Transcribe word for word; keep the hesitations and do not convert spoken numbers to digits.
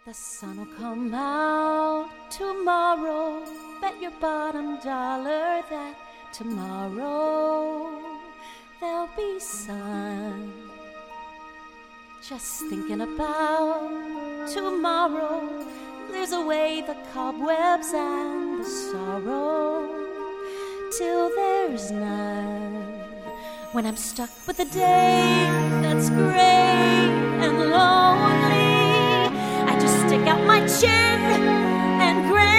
The sun will come out tomorrow. Bet your bottom dollar that tomorrow there'll be sun. Just thinking about tomorrow clears away the cobwebs and the sorrow till there's none. When I'm stuck with a day that's gray and lonely, I just stick out my chin and grin.